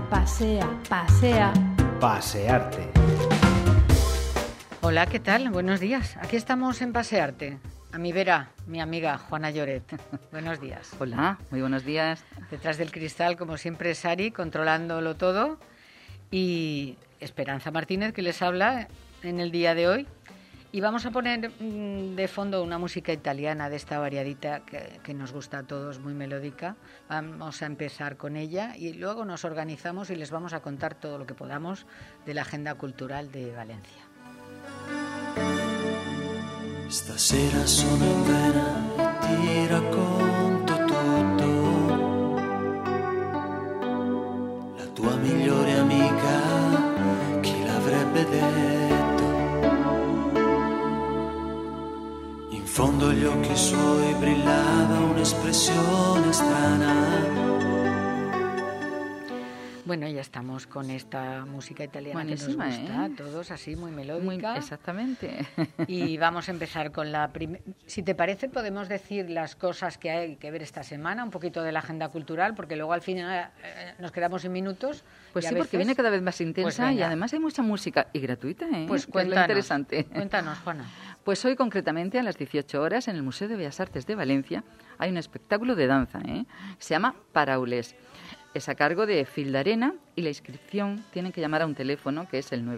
Pasea, pasea. Pasearte. Hola, ¿qué tal? Buenos días. Aquí estamos en Pasearte. A mi vera, mi amiga Juana Lloret. Buenos días. Hola, muy buenos días. Detrás del cristal, como siempre, Sari, controlándolo todo. Y Esperanza Martínez, que les habla en el día de hoy. Y vamos a poner de fondo una música italiana de esta variadita que nos gusta a todos, muy melódica. Vamos a empezar con ella y luego nos organizamos y les vamos a contar todo lo que podamos de la agenda cultural de Valencia. Stasera sono in vena e ti racconto tutto. La tua migliore amica, chi l'avrebbe detto? In fondo agli occhi suoi brillava un'espressione strana. Bueno, ya estamos con esta música italiana. Buenísima, que nos gusta a todos, así muy melódica. Exactamente. Y vamos a empezar con la primera. Si te parece, podemos decir las cosas que hay que ver esta semana, un poquito de la agenda cultural, porque luego al final nos quedamos sin minutos. Pues sí, porque viene cada vez más intensa y además hay mucha música y gratuita, ¿eh? Pues cuéntanos. Es lo interesante. Cuéntanos, Juana. Pues hoy concretamente a las 18 horas en el Museo de Bellas Artes de Valencia hay un espectáculo de danza, ¿eh? Se llama Paraules. Es a cargo de Fil d'Arena y la inscripción tienen que llamar a un teléfono que es el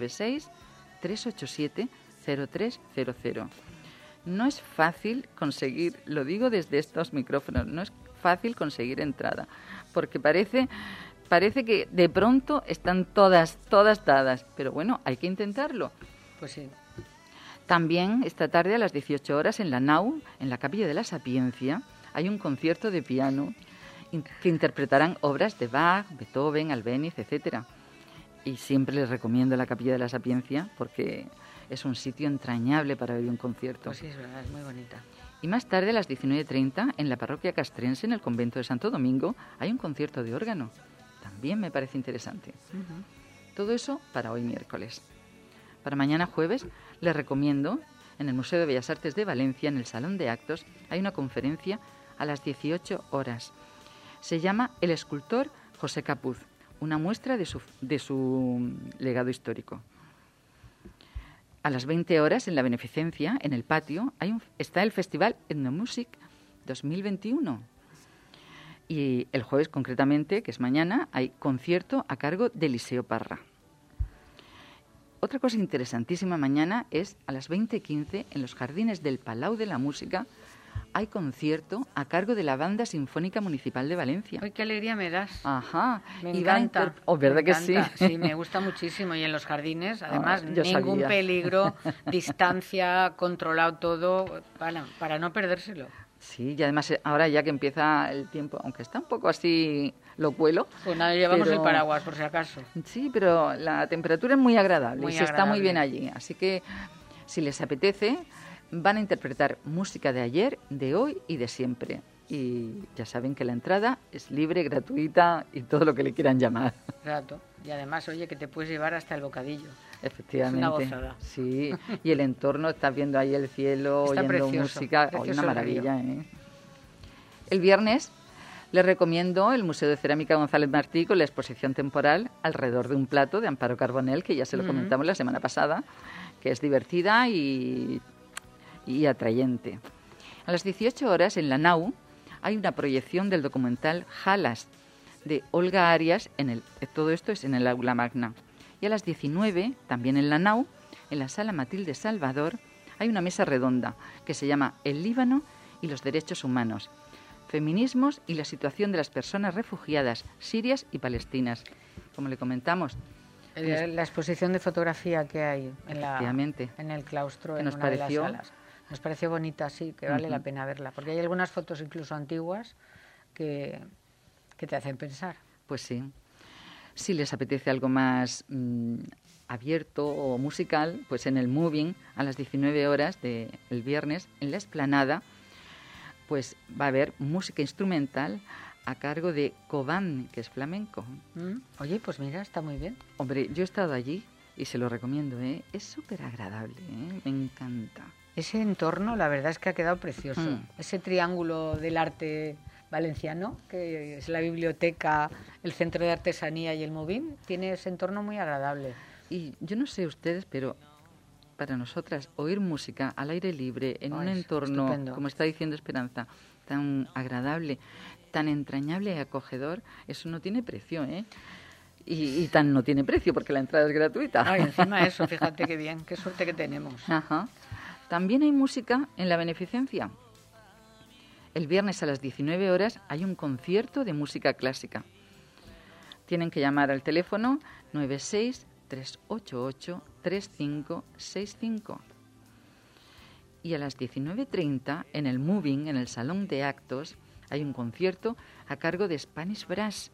96-387-0300. No es fácil conseguir, lo digo desde estos micrófonos, no es fácil conseguir entrada, porque parece que de pronto están todas dadas, pero bueno, hay que intentarlo. Pues sí. También esta tarde a las 18 horas en la Nau, en la Capilla de la Sapiencia, hay un concierto de piano que interpretarán obras de Bach, Beethoven, Albéniz, etcétera. Y siempre les recomiendo la Capilla de la Sapiencia porque es un sitio entrañable para oír un concierto. Pues sí, es verdad, es muy bonita. Y más tarde, a las 19:30, en la parroquia castrense, en el convento de Santo Domingo, hay un concierto de órgano. También me parece interesante. Uh-huh. Todo eso para hoy miércoles. Para mañana jueves, les recomiendo, en el Museo de Bellas Artes de Valencia, en el Salón de Actos, hay una conferencia a las 18 horas. Se llama El escultor José Capuz, una muestra de su legado histórico. A las 20 horas, en la Beneficencia, en el patio, está el Festival Etnomusic 2021. Y el jueves, concretamente, que es mañana, hay concierto a cargo de Eliseo Parra. Otra cosa interesantísima mañana es a las 20:15, en los jardines del Palau de la Música, hay concierto a cargo de la Banda Sinfónica Municipal de Valencia. ¡Ay, qué alegría me das! Ajá. Me encanta. ¿Verdad que sí? Sí, me gusta muchísimo. Y en los jardines, además, ningún peligro, distancia, controlado todo, para no perdérselo. Sí, y además ahora ya que empieza el tiempo, aunque está un poco así locuelo. Pues nada, llevamos el paraguas por si acaso. Sí, pero la temperatura es muy agradable y se está muy bien allí. Así que si les apetece, van a interpretar música de ayer, de hoy y de siempre. Y ya saben que la entrada es libre, gratuita y todo lo que le quieran llamar. Exacto. Y además, oye, que te puedes llevar hasta el bocadillo. Efectivamente. Es una gozada. Sí, y el entorno, estás viendo ahí el cielo, está oyendo precioso, música. Hoy una maravilla, ¿eh? El viernes les recomiendo el Museo de Cerámica González Martí con la exposición temporal Alrededor de un plato de Amparo Carbonell, que ya se lo comentamos la semana pasada, que es divertida y atrayente. A las 18 horas en la Nau hay una proyección del documental Jalas de Olga Arias, todo esto es en el Aula Magna. Y a las 19, también en la Nau, en la Sala Matilde Salvador, hay una mesa redonda que se llama El Líbano y los derechos humanos, feminismos y la situación de las personas refugiadas sirias y palestinas. Como le comentamos, la exposición de fotografía que hay en el claustro, que en una de las salas. Nos pareció bonita, sí, que vale la pena verla, porque hay algunas fotos incluso antiguas que te hacen pensar. Pues sí. Si les apetece algo más abierto o musical, pues en el Moving, a las 19 horas del viernes, en la Explanada, pues va a haber música instrumental a cargo de Cobán, que es flamenco. Oye, pues mira, está muy bien. Hombre, yo he estado allí y se lo recomiendo, ¿eh? Es súper agradable, ¿eh? Me encanta. Ese entorno, la verdad es que ha quedado precioso. Ese triángulo del arte valenciano, que es la biblioteca, el centro de artesanía y el Movim. Tiene ese entorno muy agradable. Y yo no sé ustedes, pero para nosotras oír música al aire libre, en un entorno, estupendo, como está diciendo Esperanza, tan agradable, tan entrañable y acogedor, eso no tiene precio, ¿eh? Y tan no tiene precio porque la entrada es gratuita. Ay, encima eso, fíjate qué bien, qué suerte que tenemos. Ajá. También hay música en la beneficencia. El viernes a las 19 horas hay un concierto de música clásica. Tienen que llamar al teléfono 96-388-3565. Y a las 19:30 en el Moving, en el Salón de Actos, hay un concierto a cargo de Spanish Brass.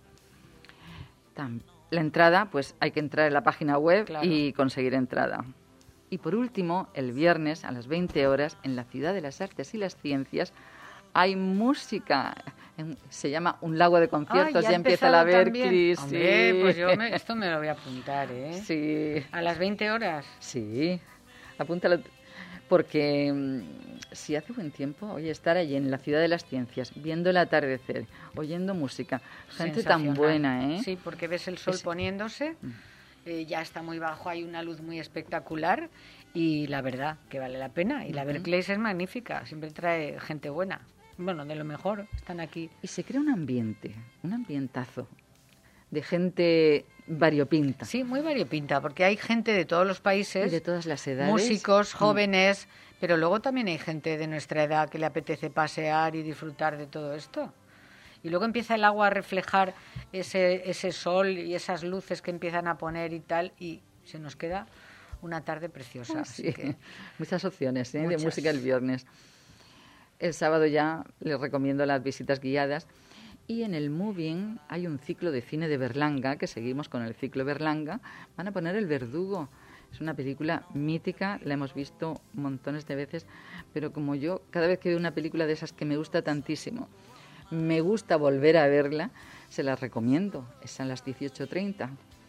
La entrada, pues hay que entrar en la página web, claro, y conseguir entrada. Y por último, el viernes a las 20 horas, en la Ciudad de las Artes y las Ciencias, hay música. Se llama Un Lago de Conciertos. Ya empieza la Berkeley. Hombre, sí. Pues esto me lo voy a apuntar, ¿eh? Sí. ¿A las 20 horas? Sí, apúntalo. Porque si hace buen tiempo, oye, estar allí en la Ciudad de las Ciencias, viendo el atardecer, oyendo música, gente tan buena, ¿eh? Sí, porque ves el sol poniéndose, ya está muy bajo, hay una luz muy espectacular y la verdad que vale la pena. Y la Berkeley es magnífica, siempre trae gente buena. Bueno, de lo mejor, están aquí. Y se crea un ambientazo de gente variopinta. Sí, muy variopinta, porque hay gente de todos los países. Y de todas las edades. Músicos, jóvenes, pero luego también hay gente de nuestra edad que le apetece pasear y disfrutar de todo esto. Y luego empieza el agua a reflejar ese sol y esas luces que empiezan a poner y tal, y se nos queda una tarde preciosa. Sí. Así que muchas opciones de muchas. música el viernes. El sábado ya les recomiendo las visitas guiadas. Y en el Moving hay un ciclo de cine de Berlanga, que seguimos con el ciclo Berlanga. Van a poner El Verdugo. Es una película mítica, la hemos visto montones de veces, pero como yo, cada vez que veo una película de esas que me gusta tantísimo, me gusta volver a verla, se las recomiendo. Es a las 18:30.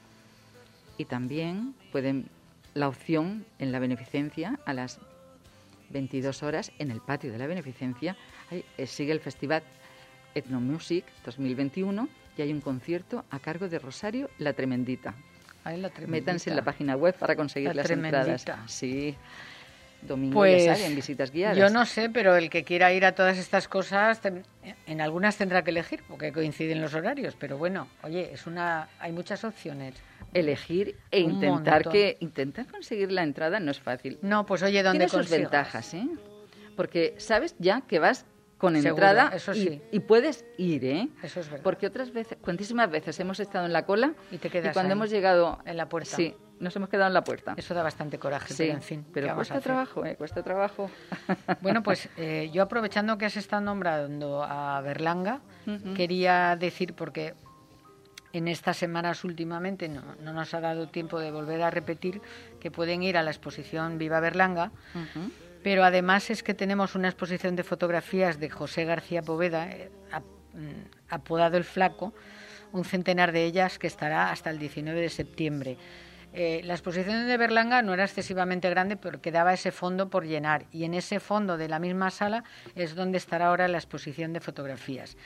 Y también pueden la opción en la beneficencia a las 22 horas en el patio de la beneficencia. Sigue el festival Ethnomusic 2021 y hay un concierto a cargo de Rosario La Tremendita. Ay, la Tremendita. Métanse en la página web para conseguir las entradas. Sí. Domingo pues, ya sabe, en visitas guiadas. Yo no sé, pero el que quiera ir a todas estas cosas, en algunas tendrá que elegir, porque coinciden los horarios. Pero bueno, oye, hay muchas opciones. Elegir e intentar conseguir la entrada no es fácil. No, pues oye, ¿dónde consigas? Tiene sus ventajas, ¿eh? Porque sabes ya que vas con seguro, entrada eso sí. y puedes ir, ¿eh? Eso es verdad. Porque otras veces, cuantísimas veces hemos estado en la cola y te quedas y cuando ahí, hemos llegado en la puerta. Sí, nos hemos quedado en la puerta. Eso da bastante coraje, sí, pero en fin. Pero cuesta trabajo, cuesta trabajo. Bueno, pues yo aprovechando que has estado nombrando a Berlanga, quería decir, porque en estas semanas últimamente no nos ha dado tiempo de volver a repetir, que pueden ir a la exposición Viva Berlanga, pero además es que tenemos una exposición de fotografías de José García Poveda, apodado El Flaco, un centenar de ellas, que estará hasta el 19 de septiembre. La exposición de Berlanga no era excesivamente grande, pero quedaba ese fondo por llenar, y en ese fondo de la misma sala es donde estará ahora la exposición de fotografías.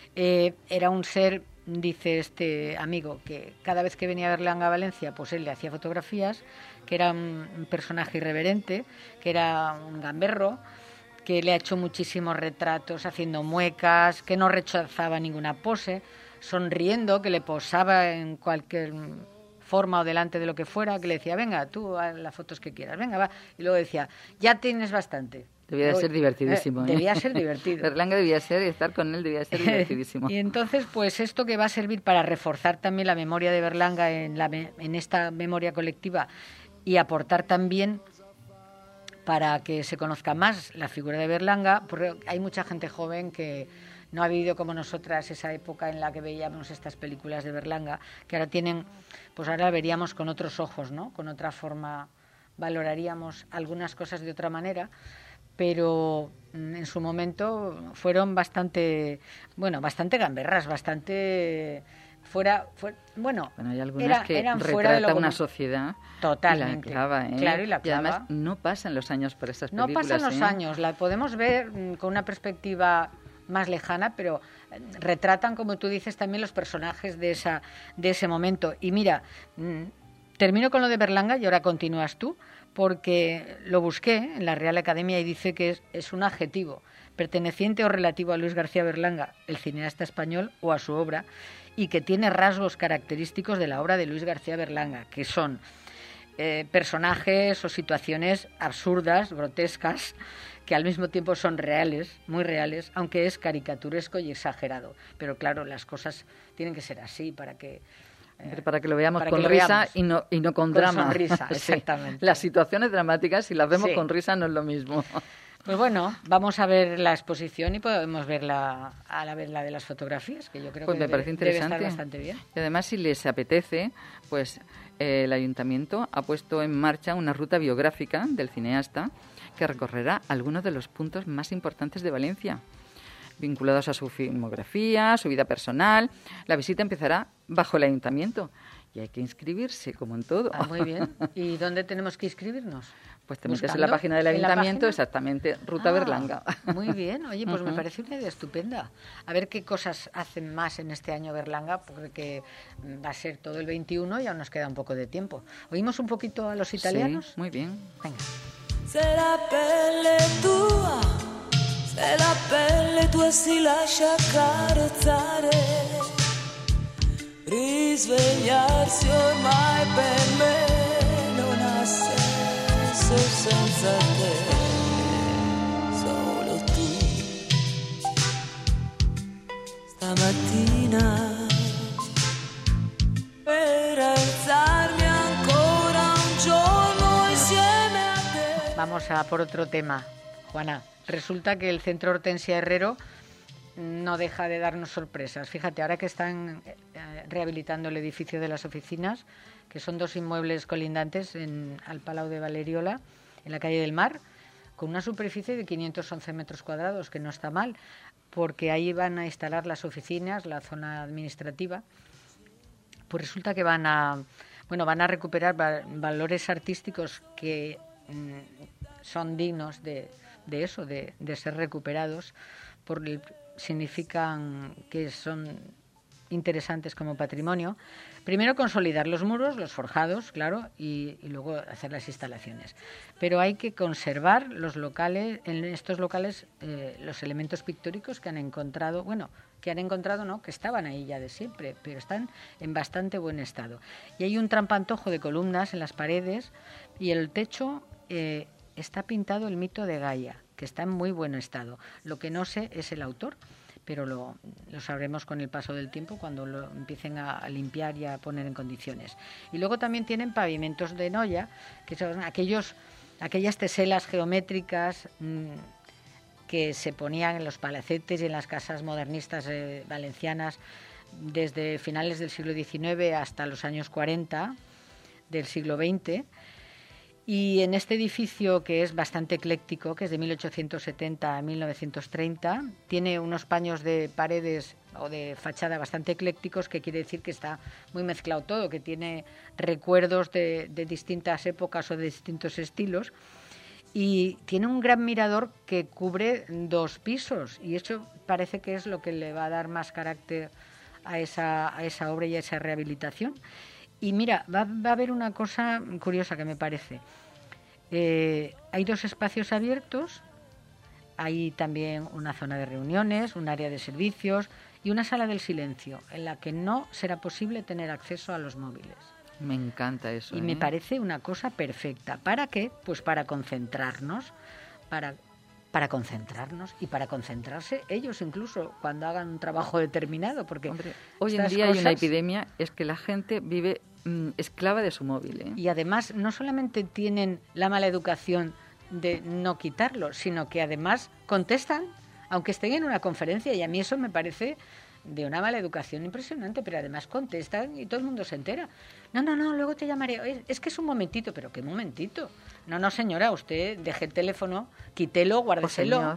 Era un ser, dice este amigo, que cada vez que venía a Berlanga a Valencia, pues él le hacía fotografías, que era un personaje irreverente, que era un gamberro, que le ha hecho muchísimos retratos haciendo muecas, que no rechazaba ninguna pose, sonriendo, que le posaba en cualquier forma o delante de lo que fuera, que le decía, venga, tú haz las fotos que quieras, venga, va. Y luego decía, ya tienes bastante. Debía de ser divertidísimo. Debía ser divertido. Berlanga debía ser, y estar con él debía ser divertidísimo. Y entonces, pues esto que va a servir para reforzar también la memoria de Berlanga en esta memoria colectiva y aportar también para que se conozca más la figura de Berlanga, porque hay mucha gente joven que no ha vivido como nosotras esa época en la que veíamos estas películas de Berlanga, que ahora ahora veríamos con otros ojos, ¿no? Con otra forma, valoraríamos algunas cosas de otra manera, pero en su momento fueron bastante gamberras, bastante hay algunas que eran retrata una sociedad totalmente, y la clava, ¿eh? Claro, y la clava. Y además no pasan los años por esas películas. No pasan los años, la podemos ver con una perspectiva más lejana, pero retratan, como tú dices, también los personajes de ese momento. Y mira, termino con lo de Berlanga y ahora continúas tú, porque lo busqué en la Real Academia y dice que es un adjetivo perteneciente o relativo a Luis García Berlanga, el cineasta español, o a su obra, y que tiene rasgos característicos de la obra de Luis García Berlanga, que son personajes o situaciones absurdas, grotescas, que al mismo tiempo son reales, muy reales, aunque es caricaturesco y exagerado. Pero claro, las cosas tienen que ser así para que lo veamos con risa y no con drama. Sonrisa, exactamente. Sí. Las situaciones dramáticas, si las vemos sí. con risa, no es lo mismo. Pues bueno, vamos a ver la exposición y podemos verla a la vez la de las fotografías, que yo creo pues que me parece interesante. Debe estar bastante bien. Y además, si les apetece, pues el Ayuntamiento ha puesto en marcha una ruta biográfica del cineasta que recorrerá algunos de los puntos más importantes de Valencia, vinculados a su filmografía, su vida personal. La visita empezará bajo el Ayuntamiento y hay que inscribirse, como en todo. Muy bien. ¿Y dónde tenemos que inscribirnos? Pues te metes en la página del Ayuntamiento, exactamente, Ruta Berlanga. Muy bien. Oye, pues me parece una idea estupenda. A ver qué cosas hacen más en este año Berlanga, porque va a ser todo el 21 y aún nos queda un poco de tiempo. ¿Oímos un poquito a los italianos? Sí, muy bien. Venga. Se la pelle tua, se la pelle tua si lascia accarezzare, risvegliarsi ormai per me non ha senso senza te, solo tu. Stamattina per alzarmi ancora un giorno insieme a te. Vamos a por otro tema, Juana. Resulta que el Centro Hortensia Herrero no deja de darnos sorpresas. Fíjate, ahora que están rehabilitando el edificio de las oficinas, que son 2 inmuebles colindantes al Palau de Valeriola, en la calle del Mar, con una superficie de 511 metros cuadrados, que no está mal, porque ahí van a instalar las oficinas, la zona administrativa. Pues resulta que van a recuperar valores artísticos que son dignos de ser recuperados, significan que son interesantes como patrimonio. Primero consolidar los muros, los forjados, claro, y luego hacer las instalaciones. Pero hay que conservar en estos locales los elementos pictóricos que han encontrado, que estaban ahí ya de siempre, pero están en bastante buen estado. Y hay un trampantojo de columnas en las paredes y el techo está pintado el mito de Gaia, que está en muy buen estado. Lo que no sé es el autor, pero lo sabremos con el paso del tiempo cuando lo empiecen a limpiar y a poner en condiciones. Y luego también tienen pavimentos de noya, que son aquellas teselas geométricas que se ponían en los palacetes y en las casas modernistas valencianas desde finales del siglo XIX hasta los años 40 del siglo XX. Y en este edificio, que es bastante ecléctico, que es de 1870 a 1930, tiene unos paños de paredes o de fachada bastante eclécticos, que quiere decir que está muy mezclado todo, que tiene recuerdos de distintas épocas o de distintos estilos. Y tiene un gran mirador que cubre 2 pisos, y eso parece que es lo que le va a dar más carácter a esa obra y a esa rehabilitación. Y mira, va a haber una cosa curiosa que me parece. Hay 2 espacios abiertos, hay también una zona de reuniones, un área de servicios y una sala del silencio, en la que no será posible tener acceso a los móviles. Me encanta eso. Y me parece una cosa perfecta. ¿Para qué? Pues para concentrarnos, para concentrarnos y para concentrarse ellos incluso cuando hagan un trabajo determinado, porque hoy en día hay una epidemia, es que la gente vive esclava de su móvil. Y además no solamente tienen la mala educación de no quitarlo, sino que además contestan, aunque estén en una conferencia, y a mí eso me parece de una mala educación impresionante, pero además contestan y todo el mundo se entera. No, luego te llamaré. Es que es un momentito, pero ¿qué momentito? No, señora, usted deje el teléfono, quítelo, guárdeselo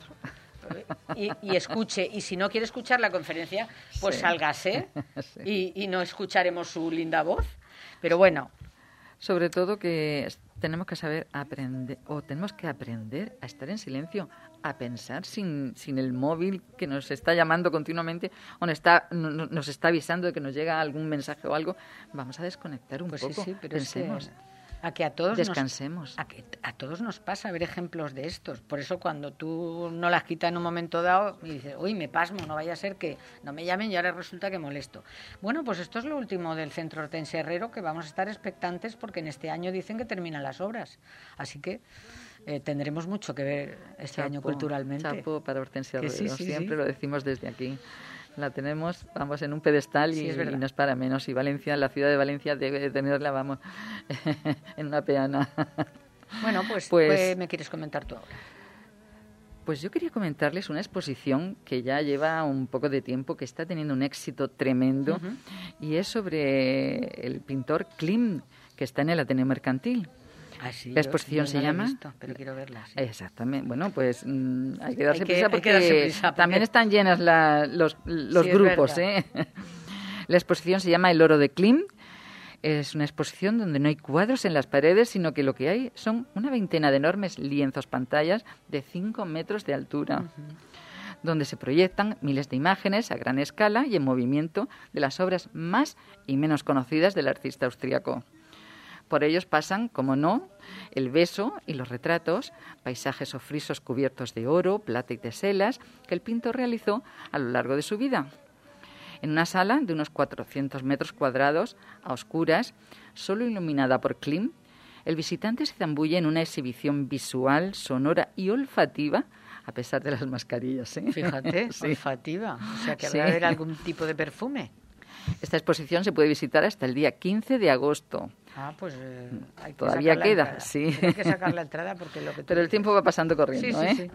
y escuche. Y si no quiere escuchar la conferencia, pues sálgase y no escucharemos su linda voz. Pero bueno. Sobre todo que tenemos que saber aprender, o tenemos que aprender a estar en silencio, a pensar sin el móvil que nos está llamando continuamente o nos está avisando de que nos llega algún mensaje o algo. Vamos a desconectar un poco, Sí, pero pensemos. es que a todos descansemos. A todos nos pasa ver ejemplos de estos. Por eso cuando tú no las quitas en un momento dado y dices, uy, me pasmo, no vaya a ser que no me llamen y ahora resulta que molesto. Bueno, pues esto es lo último del Centro Hortensia Herrero, que vamos a estar expectantes porque en este año dicen que terminan las obras. Así que tendremos mucho que ver este año culturalmente. Chapo para Hortensia Herrero, sí, siempre lo decimos desde aquí. La tenemos, vamos, en un pedestal y no es para menos. Y Valencia, la ciudad de Valencia debe tenerla, vamos, en una peana. Bueno, pues ¿me quieres comentar tú ahora? Pues yo quería comentarles una exposición que ya lleva un poco de tiempo, que está teniendo un éxito tremendo, y es sobre el pintor Klimt, que está en el Ateneo Mercantil. Sí, la exposición se llama... Visto, pero quiero verla. Sí. Exactamente. Bueno, pues hay que darse prisa porque porque también están llenas los grupos. La exposición se llama El oro de Klimt. Es una exposición donde no hay cuadros en las paredes, sino que lo que hay son una veintena de enormes lienzos pantallas de 5 metros de altura, donde se proyectan miles de imágenes a gran escala y en movimiento de las obras más y menos conocidas del artista austríaco. Por ellos pasan, como no, el beso y los retratos, paisajes o frisos cubiertos de oro, plata y teselas que el pintor realizó a lo largo de su vida. En una sala de unos 400 metros cuadrados, a oscuras, solo iluminada por Klimt, el visitante se zambulle en una exhibición visual, sonora y olfativa, a pesar de las mascarillas. Fíjate, sí. Olfativa. O sea, que habrá de haber algún tipo de perfume. Esta exposición se puede visitar hasta el día 15 de agosto. Pues hay que todavía queda, entrada. Sí. Hay que sacar la entrada porque lo que Pero el tiempo va pasando corriendo, sí.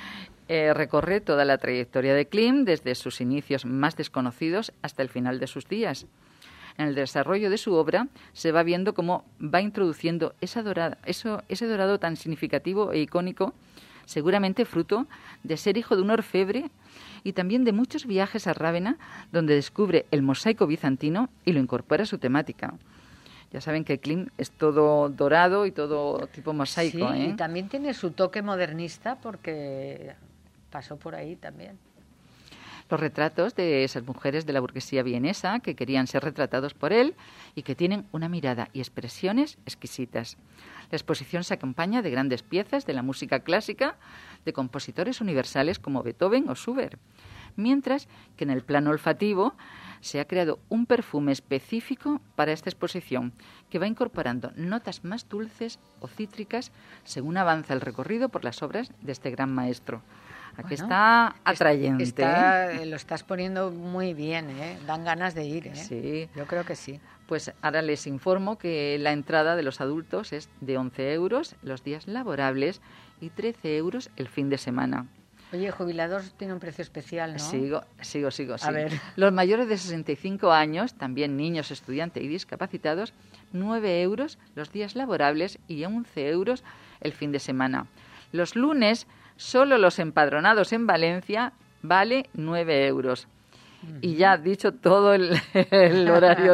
Recorre toda la trayectoria de Klimt, desde sus inicios más desconocidos hasta el final de sus días. En el desarrollo de su obra se va viendo cómo va introduciendo ese dorado tan significativo e icónico, seguramente fruto de ser hijo de un orfebre y también de muchos viajes a Rávena, donde descubre el mosaico bizantino y lo incorpora a su temática. Ya saben que Klimt es todo dorado y todo tipo mosaico. Sí, y también tiene su toque modernista porque pasó por ahí también. Los retratos de esas mujeres de la burguesía vienesa que querían ser retratados por él y que tienen una mirada y expresiones exquisitas. La exposición se acompaña de grandes piezas de la música clásica de compositores universales como Beethoven o Schubert, mientras que en el plano olfativo se ha creado un perfume específico para esta exposición que va incorporando notas más dulces o cítricas según avanza el recorrido por las obras de este gran maestro. Aquí está atrayente. Lo estás poniendo muy bien, dan ganas de ir. Sí. Yo creo que sí. Pues ahora les informo que la entrada de los adultos es de 11 euros los días laborables y 13 euros el fin de semana. Oye, jubilados tiene un precio especial, ¿no? Sigo. A ver. Los mayores de 65 años, también niños, estudiantes y discapacitados, 9 euros los días laborables y 11 euros el fin de semana. Los lunes, solo los empadronados en Valencia, vale 9 euros. Y ya dicho todo el horario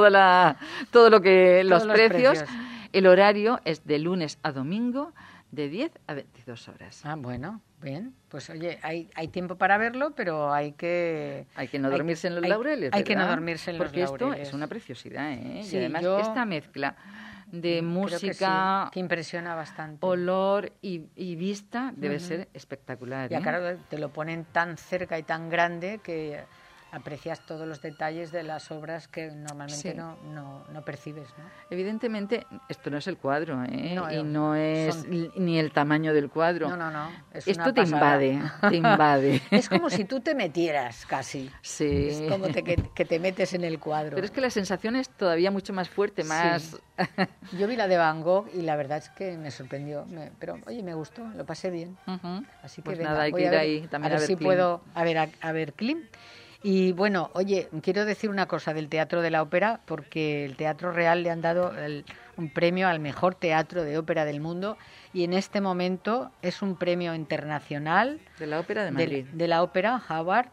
todo lo que los precios, el horario es de lunes a domingo de 10 a 22 horas. Bueno, bien. Pues oye, hay tiempo para verlo, pero hay que no dormirse en los laureles, ¿verdad? Hay que no dormirse en los laureles. Porque esto es una preciosidad, Sí, y además esta mezcla de música, que impresiona bastante. Olor y vista debe ser espectacular. Ya claro, te lo ponen tan cerca y tan grande que aprecias todos los detalles de las obras que normalmente no percibes, ¿no? Evidentemente, esto no es el cuadro, y no es ni el tamaño del cuadro. No. Esto te invade. Es como si tú te metieras casi. Sí. Es como que te metes en el cuadro. Pero es que la sensación es todavía mucho más fuerte, más... Sí. Yo vi la de Van Gogh y la verdad es que me sorprendió. Pero, oye, me gustó, lo pasé bien. Así que pues venga, nada, hay que ir ahí también a ver si Klimt. puedo a ver Klimt. Y bueno, oye, quiero decir una cosa del Teatro de la Ópera, porque el Teatro Real le han dado un premio al mejor teatro de ópera del mundo y en este momento es un premio internacional de la Ópera de Madrid. De la Ópera Harvard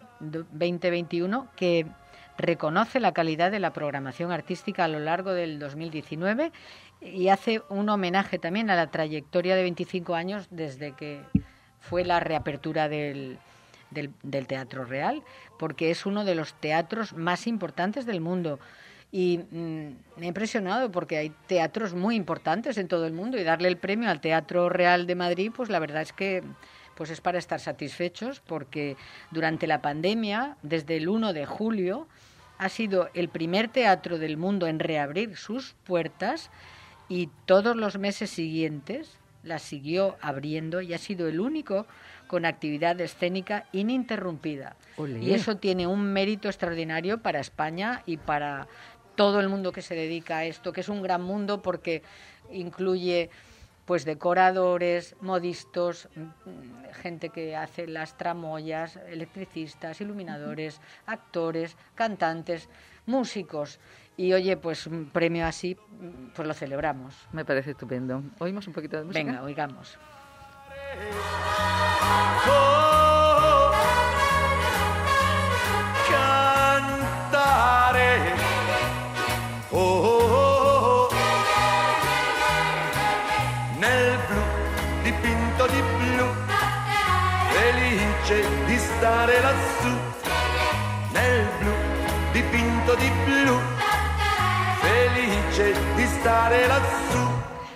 2021 que reconoce la calidad de la programación artística a lo largo del 2019 y hace un homenaje también a la trayectoria de 25 años desde que fue la reapertura del Teatro Real, porque es uno de los teatros más importantes del mundo. Y me ha impresionado porque hay teatros muy importantes en todo el mundo, y darle el premio al Teatro Real de Madrid, pues la verdad es que pues es para estar satisfechos, porque durante la pandemia, desde el 1 de julio, ha sido el primer teatro del mundo en reabrir sus puertas, y todos los meses siguientes las siguió abriendo, y ha sido el único con actividad escénica ininterrumpida. Olé. Y eso tiene un mérito extraordinario para España y para todo el mundo que se dedica a esto, que es un gran mundo porque incluye pues decoradores, modistos, gente que hace las tramoyas, electricistas, iluminadores, actores, cantantes, músicos. Y oye, pues un premio así, pues lo celebramos. Me parece estupendo. ¿Oímos un poquito de música? Venga, oigamos. Cantare, oh, oh, oh, nel blu dipinto di blu, felice di stare lassù, nel blu dipinto di blu, felice di stare lassù.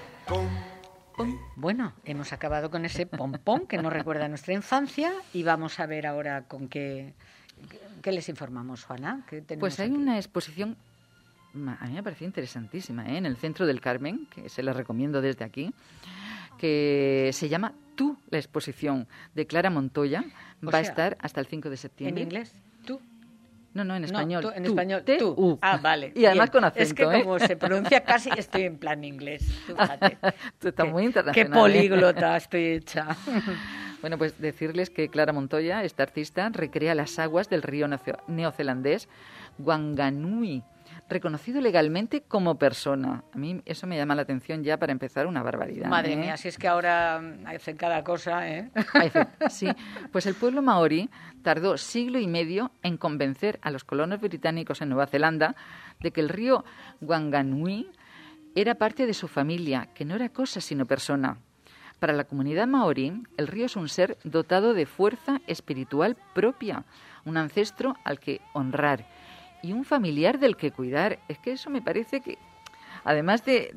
Bueno, hemos acabado con ese pompón que nos recuerda a nuestra infancia, y vamos a ver ahora con qué les informamos, Juana. ¿Qué tenemos Pues hay aquí? una exposición, a mí me pareció interesantísima, en el Centro del Carmen, que se la recomiendo desde aquí, que se llama Tú, la exposición, de Clara Montoya. O Va a sea, estar hasta el 5 de ¿En septiembre. inglés? ¿Tú? No, en español. No, tú, en Tú, español, T-U. tú. Ah, vale. Y además bien. con acento, Es que ¿eh? como se pronuncia casi, estoy en plan inglés. Tú, fíjate. Tú estás muy internacional. Qué ¿eh? políglota estoy hecha. Bueno, pues decirles que Clara Montoya, esta artista, recrea las aguas del río neozelandés Wanganui, reconocido legalmente como persona. A mí eso me llama la atención ya para empezar, una barbaridad. Madre ¿eh? mía, si es que ahora hacen cada cosa, ¿eh? Sí, pues el pueblo maorí tardó siglo y medio en convencer a los colonos británicos en Nueva Zelanda de que el río Wanganui era parte de su familia, que no era cosa sino persona. Para la comunidad maorí, el río es un ser dotado de fuerza espiritual propia, un ancestro al que honrar y un familiar del que cuidar. Es que eso me parece que, además de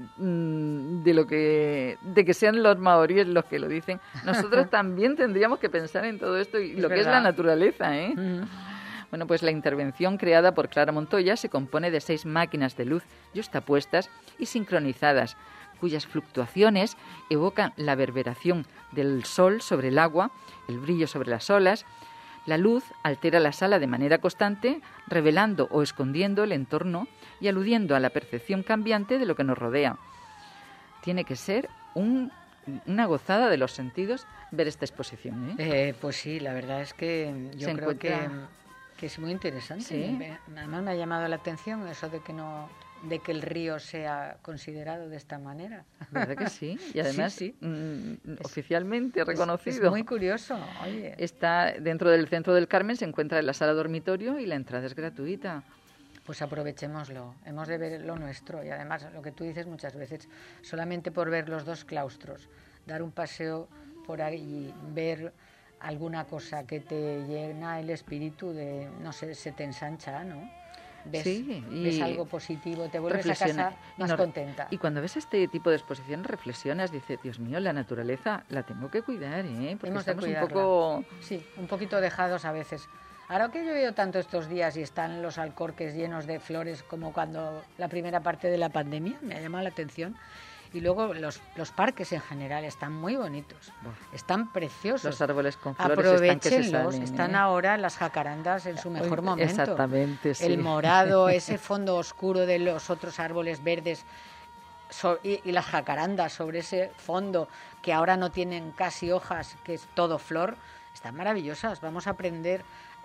que sean los maoríes los que lo dicen, nosotros también tendríamos que pensar en todo esto y lo que es la naturaleza, ¿eh? Bueno, pues la intervención creada por Clara Montoya se compone de 6 máquinas de luz yuxtapuestas y sincronizadas, cuyas fluctuaciones evocan la reverberación del sol sobre el agua, el brillo sobre las olas. La luz altera la sala de manera constante, revelando o escondiendo el entorno y aludiendo a la percepción cambiante de lo que nos rodea. Tiene que ser una gozada de los sentidos ver esta exposición, ¿eh? Pues sí, la verdad es que yo Se creo encuentra- que es muy interesante. Sí. Además me ha llamado la atención eso de que el río sea considerado de esta manera. ¿Verdad que sí? Y además Sí. oficialmente reconocido. Es muy curioso, oye. Está dentro del Centro del Carmen, se encuentra en la sala dormitorio y la entrada es gratuita. Pues aprovechémoslo, hemos de ver lo nuestro, y además lo que tú dices muchas veces, solamente por ver los 2 claustros, dar un paseo por ahí, ver alguna cosa que te llena el espíritu, no sé, se te ensancha, ¿no? Ves, Sí, y ves algo positivo, te vuelves a reflexiona. casa Y más no- contenta. Y cuando ves este tipo de exposiciones, reflexionas, dices, Dios mío, la naturaleza la tengo que cuidar, ¿eh? Porque Hemos de estamos un cuidarla. poco... Sí, un poquito dejados a veces. Ahora que yo veo tanto estos días y están los alcorques llenos de flores como cuando la primera parte de la pandemia, me ha llamado la atención. Y luego los parques en general están muy bonitos, Buah. están preciosos. Los árboles con flores están que se Aprovechenlos, salen, están ¿eh? ahora las jacarandas en su mejor momento. Exactamente, sí. El morado, ese fondo oscuro de los otros árboles verdes y las jacarandas sobre ese fondo que ahora no tienen casi hojas, que es todo flor, están maravillosas. Vamos a aprender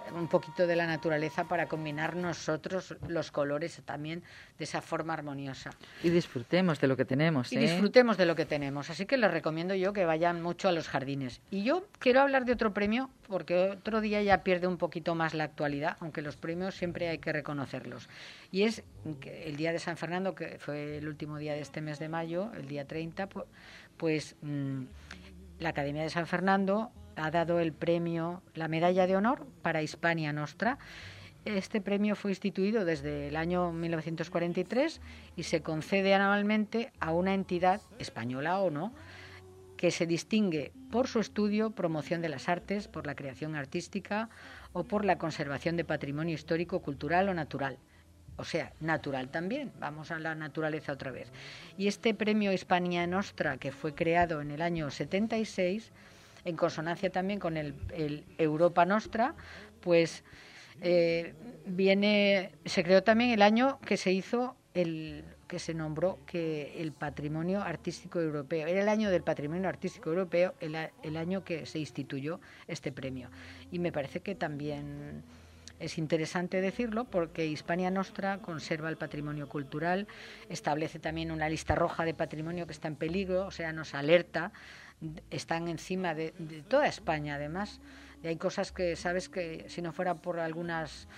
un poquito de la naturaleza para combinar nosotros los colores también de esa forma armoniosa. Y disfrutemos de lo que tenemos, Y disfrutemos de lo que tenemos. Así que les recomiendo yo que vayan mucho a los jardines. Y yo quiero hablar de otro premio, porque otro día ya pierde un poquito más la actualidad, aunque los premios siempre hay que reconocerlos. Y es que el día de San Fernando, que fue el último día de este mes de mayo, el día 30, pues la Academia de San Fernando ha dado el premio, la medalla de honor para Hispania Nostra. Este premio fue instituido desde el año 1943 y se concede anualmente a una entidad, española o no, que se distingue por su estudio, promoción de las artes, por la creación artística o por la conservación de patrimonio histórico, cultural o natural. O sea, natural también, vamos a la naturaleza otra vez. Y este premio Hispania Nostra, que fue creado en el año 76, en consonancia también con el Europa Nostra, pues se creó también el año que se hizo que se nombró que el patrimonio artístico europeo. Era el año del patrimonio artístico europeo, el año que se instituyó este premio. Y me parece que también es interesante decirlo porque Hispania Nostra conserva el patrimonio cultural, establece también una lista roja de patrimonio que está en peligro, o sea, nos alerta. Están encima de toda España, además. Y hay cosas que, sabes, que si no fuera por algunas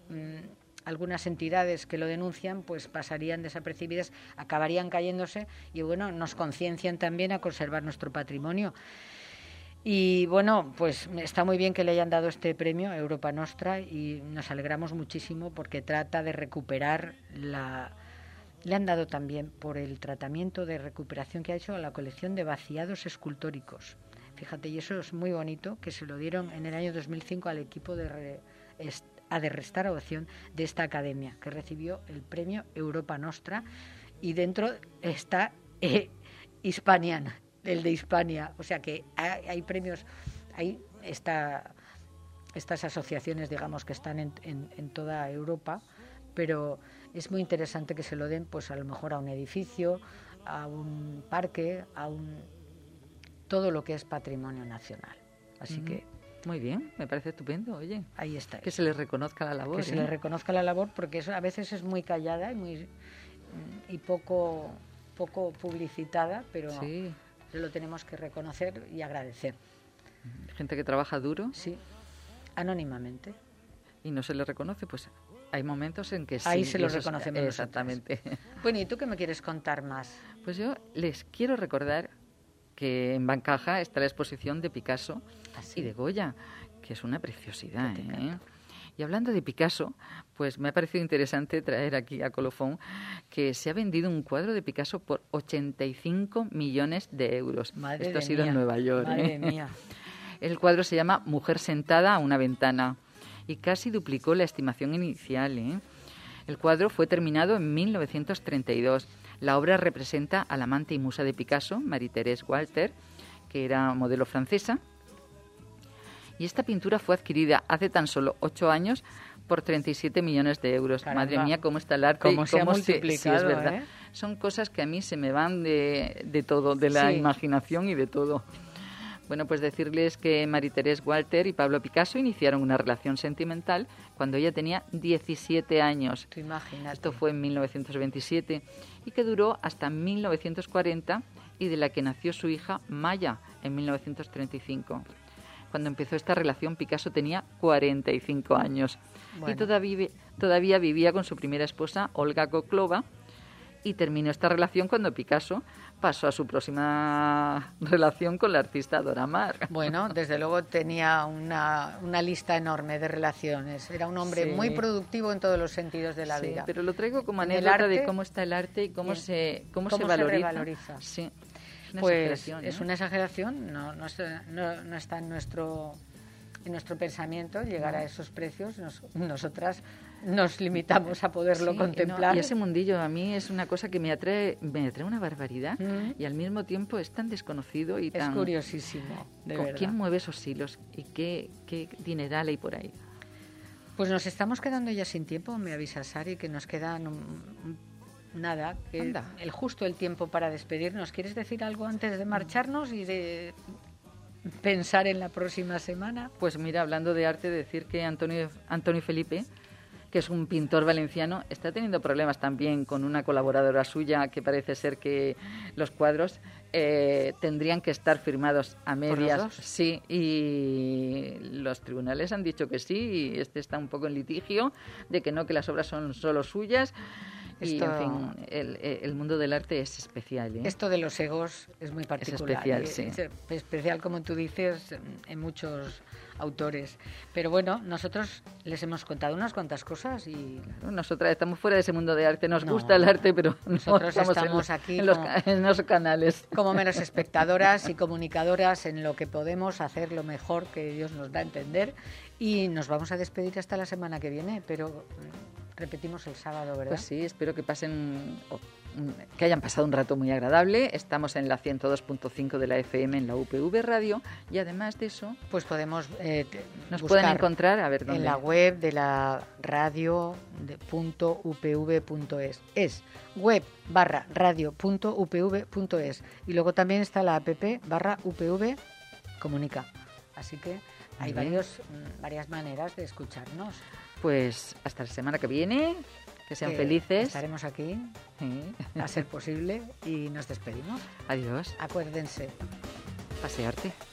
entidades que lo denuncian, pues pasarían desapercibidas, acabarían cayéndose y, bueno, nos conciencian también a conservar nuestro patrimonio. Y, bueno, pues está muy bien que le hayan dado este premio Europa Nostra y nos alegramos muchísimo porque trata de recuperar Le han dado también por el tratamiento de recuperación que ha hecho a la colección de vaciados escultóricos. Fíjate, y eso es muy bonito, que se lo dieron en el año 2005 al equipo de restauración de esta academia, que recibió el premio Europa Nostra, y dentro está Hispania, el de Hispania. O sea que hay premios, hay estas asociaciones, digamos, que están en toda Europa, pero es muy interesante que se lo den, pues a lo mejor a un edificio, a un parque, todo lo que es patrimonio nacional. Así que muy bien, me parece estupendo, oye. Ahí está. Que se les reconozca la labor. Que se les reconozca la labor, porque eso a veces es muy callada y poco publicitada, pero sí, lo tenemos que reconocer y agradecer. Gente que trabaja duro. Sí, anónimamente. Y no se les reconoce, pues hay momentos en que sí. Ahí se lo reconocemos. Exactamente. Bueno, ¿y tú qué me quieres contar más? Pues yo les quiero recordar que en Bancaja está la exposición de Picasso y de Goya, que es una preciosidad, ¿eh? Y hablando de Picasso, pues me ha parecido interesante traer aquí a colofón que se ha vendido un cuadro de Picasso por 85 millones de euros. Madre Esto ha de sido mía. en Nueva York. Madre mía. El cuadro se llama Mujer sentada a una ventana y casi duplicó la estimación inicial, ¿eh? El cuadro fue terminado en 1932. La obra representa a la amante y musa de Picasso, Marie-Thérèse Walter, que era modelo francesa. Y esta pintura fue adquirida hace tan solo 8 años por 37 millones de euros. Caramba. Madre mía, cómo está el arte. Cómo se ha multiplicado, sí, es verdad. ¿eh? Son cosas que a mí se me van de todo, de la imaginación y de todo. Bueno, pues decirles que Marie-Thérèse Walter y Pablo Picasso iniciaron una relación sentimental cuando ella tenía 17 años. Tú imagínate. Esto fue en 1927 y que duró hasta 1940 y de la que nació su hija Maya en 1935. Cuando empezó esta relación, Picasso tenía 45 años y todavía vivía con su primera esposa, Olga Koklova, y terminó esta relación cuando Picasso pasó a su próxima relación con la artista Dora Maar. Bueno, desde luego tenía una lista enorme de relaciones. Era un hombre muy productivo en todos los sentidos de la vida. Pero lo traigo como En anécdota el arte, de cómo está el arte y cómo se revaloriza. Sí. Pues es una exageración, no está en nuestro pensamiento llegar a esos precios. Nosotras nos limitamos a poderlo contemplar. Y ese mundillo a mí es una cosa que me atrae una barbaridad y al mismo tiempo es tan desconocido y es curiosísimo, de verdad. ¿Quién mueve esos hilos y qué dineral hay por ahí? Pues nos estamos quedando ya sin tiempo, me avisa Sari, que nos quedan nada, el tiempo para despedirnos. ¿Quieres decir algo antes de marcharnos y de pensar en la próxima semana? Pues mira, hablando de arte, decir que Antonio Felipe, que es un pintor valenciano, está teniendo problemas también con una colaboradora suya, que parece ser que los cuadros tendrían que estar firmados a medias. ¿Por los dos? Sí, y los tribunales han dicho que sí, y este está un poco en litigio, de que no, que las obras son solo suyas. Y, Esto- en fin, el mundo del arte es especial, ¿eh? Esto de los egos es muy particular. especial, y sí. es especial, como tú dices, en muchos autores. Pero bueno, nosotros les hemos contado unas cuantas cosas y Nosotras estamos fuera de ese mundo de arte, nos No. gusta el arte, pero no Nosotros estamos estamos aquí en los, como- en los canales. como menos espectadoras y comunicadoras en lo que podemos hacer lo mejor que Dios nos da a entender. Y nos vamos a despedir hasta la semana que viene, pero repetimos el sábado, ¿verdad? Pues sí, espero que que hayan pasado un rato muy agradable. Estamos en la 102.5 de la FM en la UPV Radio, y además de eso Pues podemos nos buscar pueden encontrar, a ver dónde. en la web de la radio .upv.es. Es web/radio.upv.es. Y luego también está la app /upv comunica. Así que hay Muy bien. varias maneras de escucharnos. Pues hasta la semana que viene, que sean Que felices. Estaremos aquí, a ser posible, y nos despedimos. Adiós, Acuérdense, pasearte.